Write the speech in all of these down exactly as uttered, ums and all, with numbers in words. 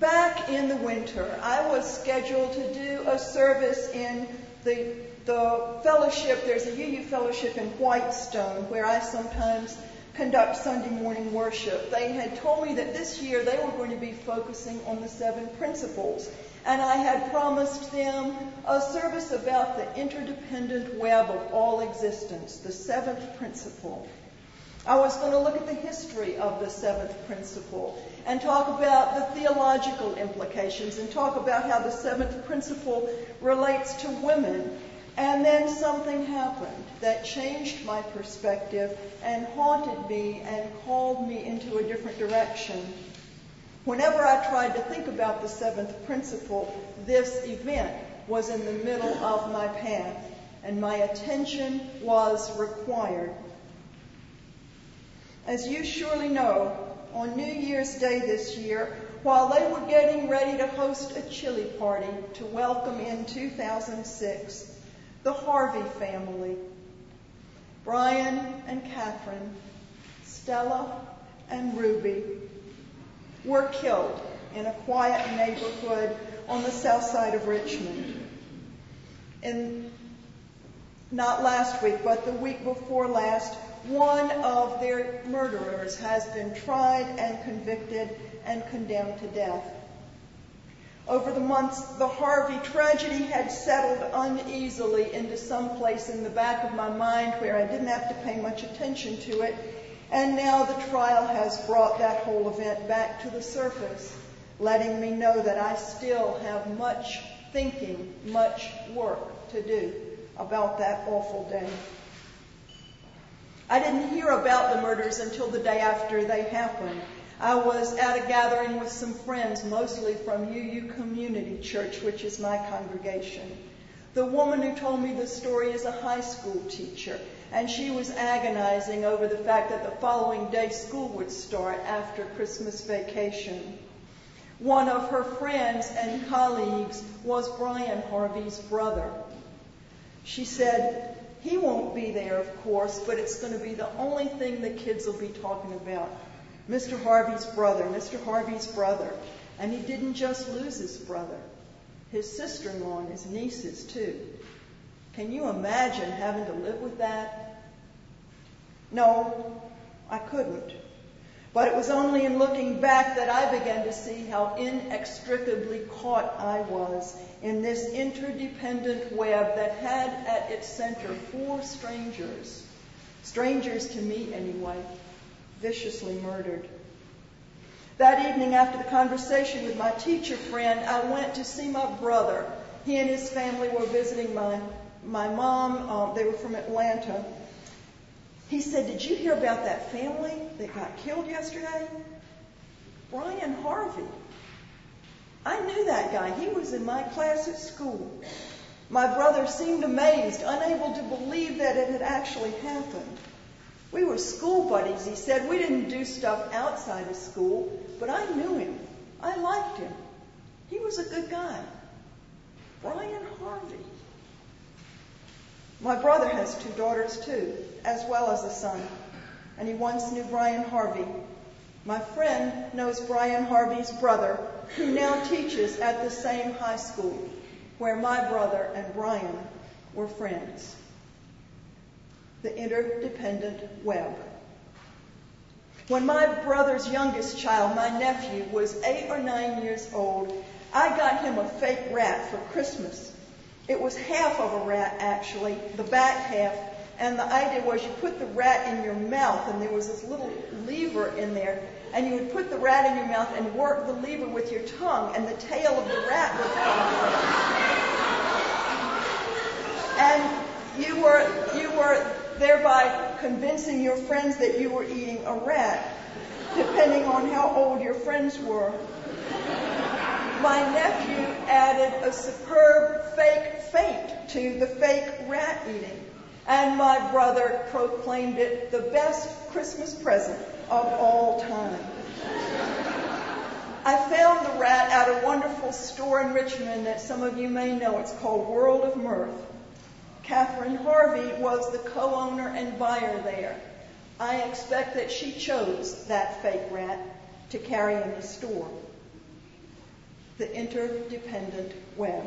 Back in the winter, I was scheduled to do a service in the, the fellowship. There's a U U fellowship in Whitestone where I sometimes conduct Sunday morning worship. They had told me that this year they were going to be focusing on the seven principles. And I had promised them a service about the interdependent web of all existence, the seventh principle. I was going to look at the history of the seventh principle and talk about the theological implications and talk about how the seventh principle relates to women. And then something happened that changed my perspective and haunted me and called me into a different direction. Whenever I tried to think about the seventh principle, this event was in the middle of my path, and my attention was required. As you surely know, on New Year's Day this year, while they were getting ready to host a chili party to welcome in two thousand six, the Harvey family, Brian and Catherine, Stella and Ruby, were killed in a quiet neighborhood on the south side of Richmond. And not last week, but the week before last, one of their murderers has been tried and convicted and condemned to death. Over the months, the Harvey tragedy had settled uneasily into some place in the back of my mind where I didn't have to pay much attention to it. And now the trial has brought that whole event back to the surface, letting me know that I still have much thinking, much work to do about that awful day. I didn't hear about the murders until the day after they happened. I was at a gathering with some friends, mostly from U U Community Church, which is my congregation. The woman who told me the story is a high school teacher, and she was agonizing over the fact that the following day school would start after Christmas vacation. One of her friends and colleagues was Brian Harvey's brother. She said, he won't be there, of course, but it's going to be the only thing the kids will be talking about. Mister Harvey's brother, Mister Harvey's brother. And he didn't just lose his brother. His sister-in-law and his nieces, too. Can you imagine having to live with that? No, I couldn't. But it was only in looking back that I began to see how inextricably caught I was in this interdependent web that had at its center four strangers, strangers to me anyway, viciously murdered. That evening after the conversation with my teacher friend, I went to see my brother. He and his family were visiting my, my mom. Um, they were from Atlanta. He said, did you hear about that family that got killed yesterday? Brian Harvey. I knew that guy. He was in my class at school. My brother seemed amazed, unable to believe that it had actually happened. We were school buddies, he said. We didn't do stuff outside of school, but I knew him. I liked him. He was a good guy. Brian Harvey. My brother has two daughters, too, as well as a son, and he once knew Brian Harvey. My friend knows Brian Harvey's brother, who now teaches at the same high school where my brother and Brian were friends. The interdependent web. When my brother's youngest child, my nephew, was eight or nine years old, I got him a fake rat for Christmas. It was half of a rat, actually, the back half, and the idea was you put the rat in your mouth, and there was this little lever in there, and you would put the rat in your mouth and work the lever with your tongue, and the tail of the rat would come out. And you were, you were thereby convincing your friends that you were eating a rat, depending on how old your friends were. My nephew added a superb fake feint to the fake rat eating, and my brother proclaimed it the best Christmas present of all time. I found the rat at a wonderful store in Richmond that some of you may know. It's called World of Mirth. Catherine Harvey was the co-owner and buyer there. I expect that she chose that fake rat to carry in the store. The interdependent web.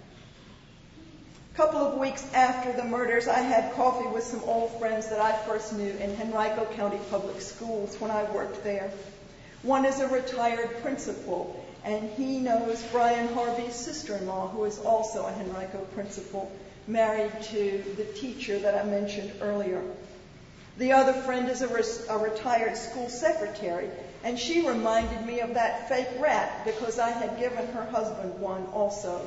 A couple of weeks after the murders, I had coffee with some old friends that I first knew in Henrico County Public Schools when I worked there. One is a retired principal, and he knows Brian Harvey's sister-in-law, who is also a Henrico principal, married to the teacher that I mentioned earlier. The other friend is a, res- a retired school secretary, and she reminded me of that fake rat because I had given her husband one also.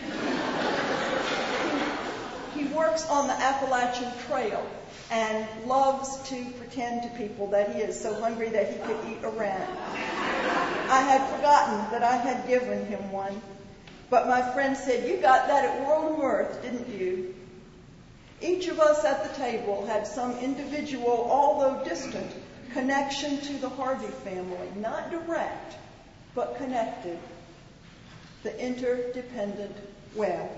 He works on the Appalachian Trail and loves to pretend to people that he is so hungry that he could eat a rat. I had forgotten that I had given him one, but my friend said, "You got that at World of Mirth, didn't you?" Each of us at the table had some individual, although distant, connection to the Harvey family, not direct, but connected. The interdependent web.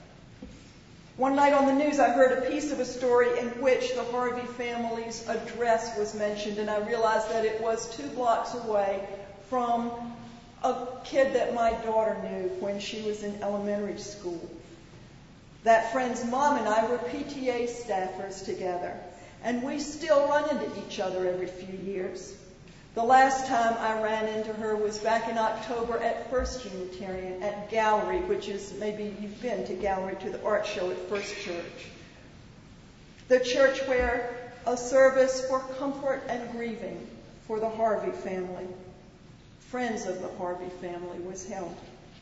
One night on the news, I heard a piece of a story in which the Harvey family's address was mentioned, and I realized that it was two blocks away from a kid that my daughter knew when she was in elementary school. That friend's mom and I were P T A staffers together, and we still run into each other every few years. The last time I ran into her was back in October at First Unitarian at Gallery, which is, maybe you've been to Gallery, to the art show at First Church. The church where a service for comfort and grieving for the Harvey family, friends of the Harvey family, was held.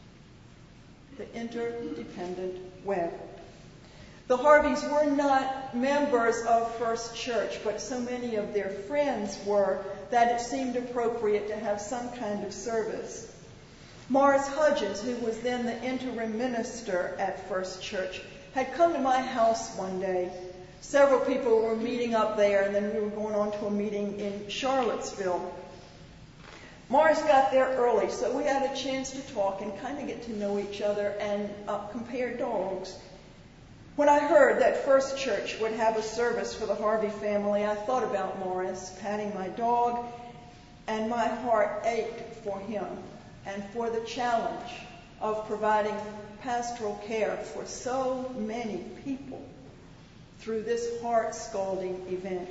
The interdependent web. The Harveys were not members of First Church, but so many of their friends were that it seemed appropriate to have some kind of service. Morris Hudgens, who was then the interim minister at First Church, had come to my house one day. Several people were meeting up there, and then we were going on to a meeting in Charlottesville. Morris got there early, so we had a chance to talk and kind of get to know each other and uh, compare dogs. When I heard that First Church would have a service for the Harvey family, I thought about Morris, patting my dog, and my heart ached for him and for the challenge of providing pastoral care for so many people through this heart-scalding event.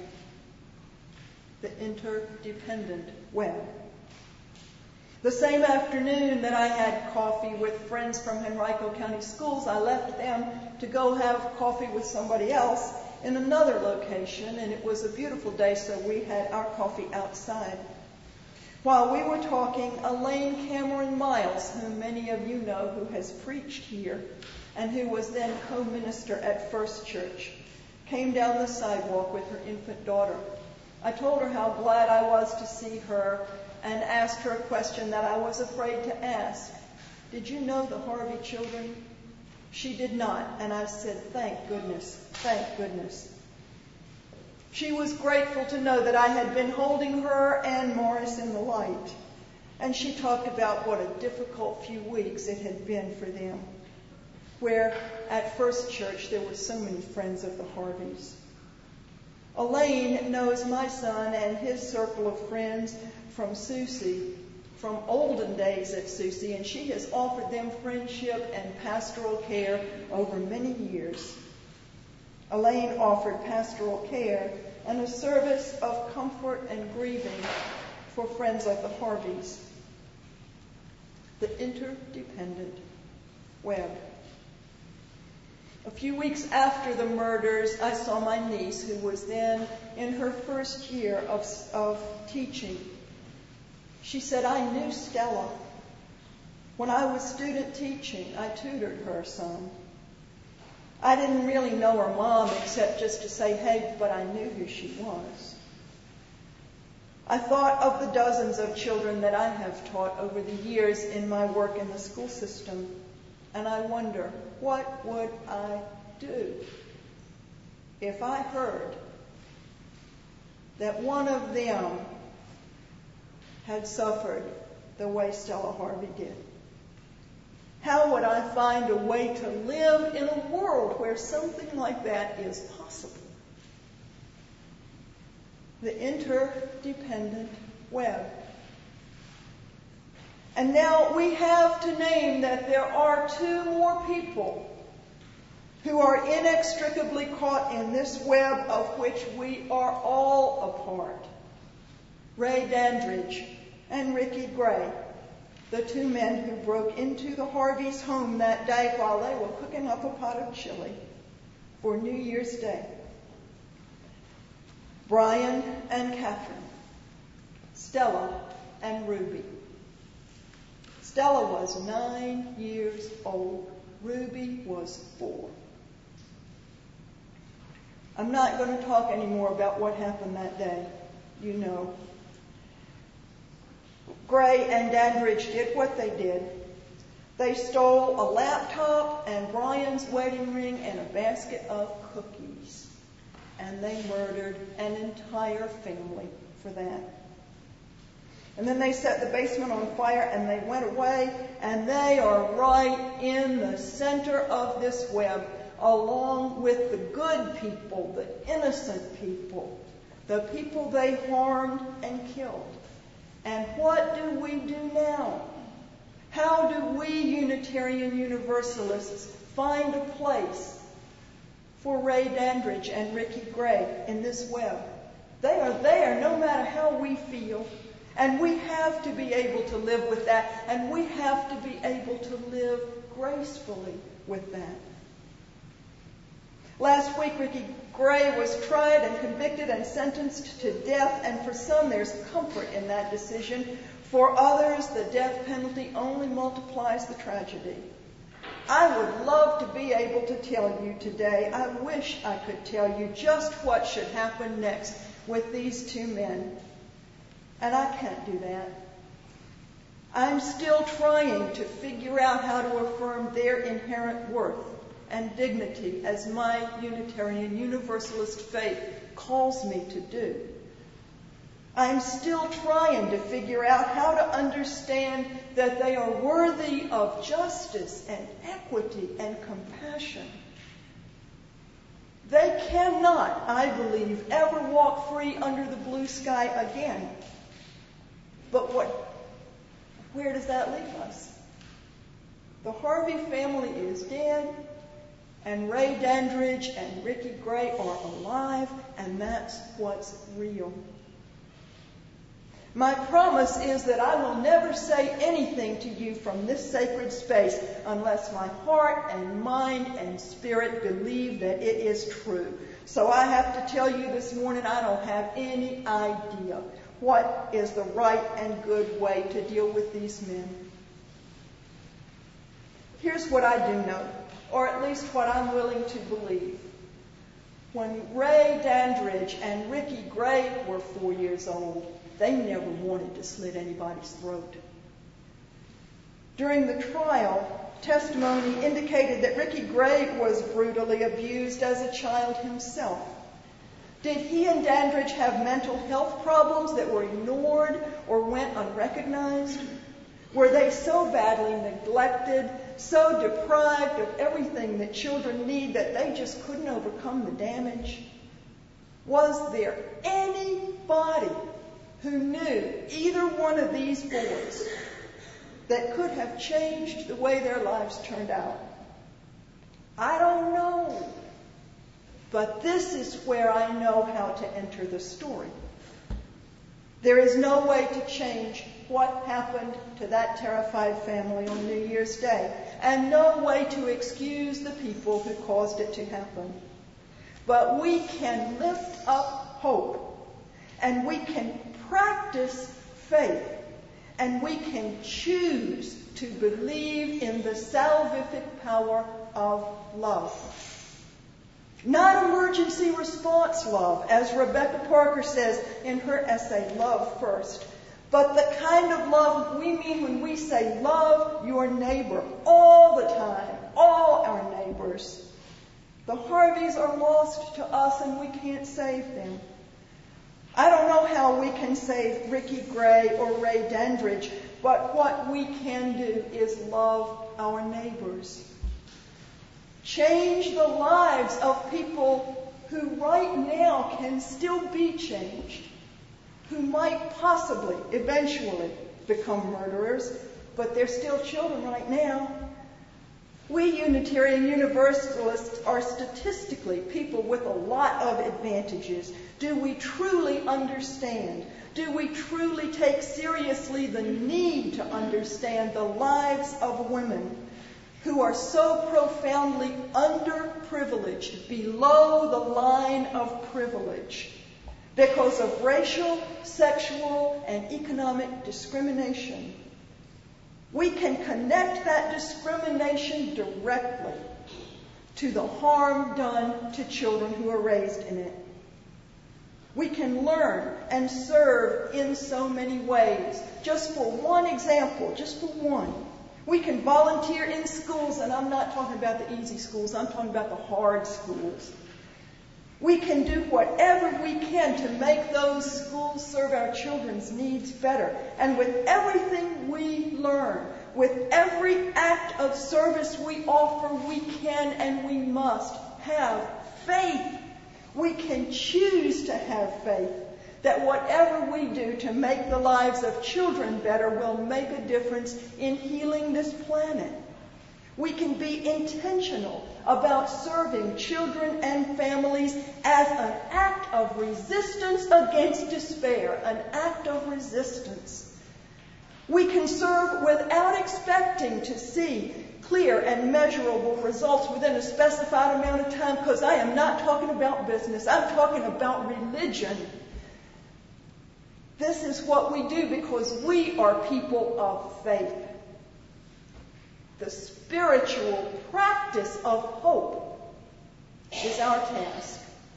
The interdependent web. The same afternoon that I had coffee with friends from Henrico County Schools, I left them to go have coffee with somebody else in another location, and it was a beautiful day, so we had our coffee outside. While we were talking, Elaine Cameron Miles, whom many of you know, who has preached here, and who was then co-minister at First Church, came down the sidewalk with her infant daughter. I told her how glad I was to see her and asked her a question that I was afraid to ask. Did you know the Harvey children? She did not, and I said, thank goodness, thank goodness. She was grateful to know that I had been holding her and Morris in the light, and she talked about what a difficult few weeks it had been for them, where at First Church there were so many friends of the Harveys. Elaine knows my son and his circle of friends from Susie, from olden days at Susie, and she has offered them friendship and pastoral care over many years. Elaine offered pastoral care and a service of comfort and grieving for friends of the Harveys. The interdependent web. A few weeks after the murders, I saw my niece, who was then in her first year of, of teaching. She said, I knew Stella. When I was student teaching, I tutored her some. I didn't really know her mom except just to say, hey, but I knew who she was. I thought of the dozens of children that I have taught over the years in my work in the school system, and I wonder, what would I do if I heard that one of them had suffered the way Stella Harvey did? How would I find a way to live in a world where something like that is possible? The interdependent web. And now we have to name that there are two more people who are inextricably caught in this web of which we are all a part. Ray Dandridge and Ricky Gray, the two men who broke into the Harveys' home that day while they were cooking up a pot of chili for New Year's Day. Brian and Catherine, Stella and Ruby. Stella was nine years old. Ruby was four. I'm not going to talk anymore about what happened that day. You know. Gray and Dandridge did what they did. They stole a laptop and Brian's wedding ring and a basket of cookies. And they murdered an entire family for that. And then they set the basement on fire and they went away, and they are right in the center of this web, along with the good people, the innocent people, the people they harmed and killed. And what do we do now? How do we Unitarian Universalists find a place for Ray Dandridge and Ricky Gray in this web? They are there no matter how we feel. And we have to be able to live with that. And we have to be able to live gracefully with that. Last week, Ricky Gray was tried and convicted and sentenced to death. And for some, there's comfort in that decision. For others, the death penalty only multiplies the tragedy. I would love to be able to tell you today, I wish I could tell you just what should happen next with these two men. And I can't do that. I'm still trying to figure out how to affirm their inherent worth and dignity as my Unitarian Universalist faith calls me to do. I'm still trying to figure out how to understand that they are worthy of justice and equity and compassion. They cannot, I believe, ever walk free under the blue sky again. But what, where does that leave us? The Harvey family is dead, and Ray Dandridge and Ricky Gray are alive, and that's what's real. My promise is that I will never say anything to you from this sacred space unless my heart and mind and spirit believe that it is true. So I have to tell you this morning, I don't have any idea what is the right and good way to deal with these men. Here's what I do know, or at least what I'm willing to believe. When Ray Dandridge and Ricky Gray were four years old, they never wanted to slit anybody's throat. During the trial, testimony indicated that Ricky Gray was brutally abused as a child himself. Did he and Dandridge have mental health problems that were ignored or went unrecognized? Were they so badly neglected, so deprived of everything that children need that they just couldn't overcome the damage? Was there anybody who knew either one of these boys that could have changed the way their lives turned out? I don't know. But this is where I know how to enter the story. There is no way to change what happened to that terrified family on New Year's Day, and no way to excuse the people who caused it to happen. But we can lift up hope, and we can practice faith, and we can choose to believe in the salvific power of love. Not emergency response love, as Rebecca Parker says in her essay, Love First, but the kind of love we mean when we say love your neighbor all the time, all our neighbors. The Harveys are lost to us and we can't save them. I don't know how we can save Ricky Gray or Ray Dandridge, but what we can do is love our neighbors. Change the lives of people who right now can still be changed, who might possibly, eventually, become murderers, but they're still children right now. We Unitarian Universalists are statistically people with a lot of advantages. Do we truly understand? Do we truly take seriously the need to understand the lives of women who are so profoundly underprivileged, below the line of privilege, because of racial, sexual, and economic discrimination? We can connect that discrimination directly to the harm done to children who are raised in it. We can learn and serve in so many ways. Just for one example, just for one, we can volunteer in schools, and I'm not talking about the easy schools, I'm talking about the hard schools. We can do whatever we can to make those schools serve our children's needs better. And with everything we learn, with every act of service we offer, we can and we must have faith. We can choose to have faith that whatever we do to make the lives of children better will make a difference in healing this planet. We can be intentional about serving children and families as an act of resistance against despair, an act of resistance. We can serve without expecting to see clear and measurable results within a specified amount of time, because I am not talking about business, I'm talking about religion. This is what we do because we are people of faith. The spiritual practice of hope is our task.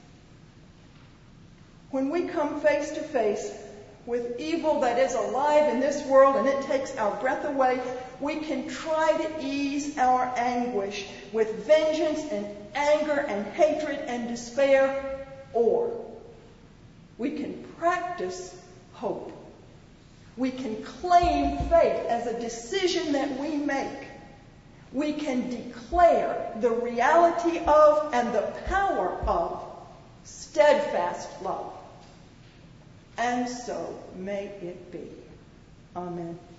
When we come face to face with evil that is alive in this world and it takes our breath away, we can try to ease our anguish with vengeance and anger and hatred and despair, or we can practice hope. We can claim faith as a decision that we make. We can declare the reality of and the power of steadfast love. And so may it be. Amen.